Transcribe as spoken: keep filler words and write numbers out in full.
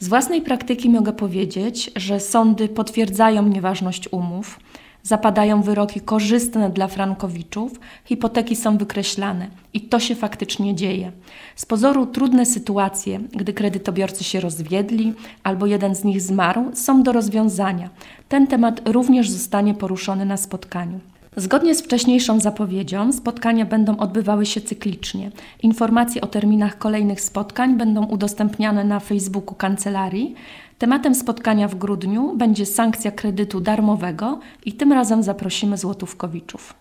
Z własnej praktyki mogę powiedzieć, że sądy potwierdzają nieważność umów, zapadają wyroki korzystne dla frankowiczów, hipoteki są wykreślane i to się faktycznie dzieje. Z pozoru trudne sytuacje, gdy kredytobiorcy się rozwiedli albo jeden z nich zmarł, są do rozwiązania. Ten temat również zostanie poruszony na spotkaniu. Zgodnie z wcześniejszą zapowiedzią spotkania będą odbywały się cyklicznie. Informacje o terminach kolejnych spotkań będą udostępniane na Facebooku kancelarii. Tematem spotkania w grudniu będzie sankcja kredytu darmowego i tym razem zaprosimy złotówkowiczów.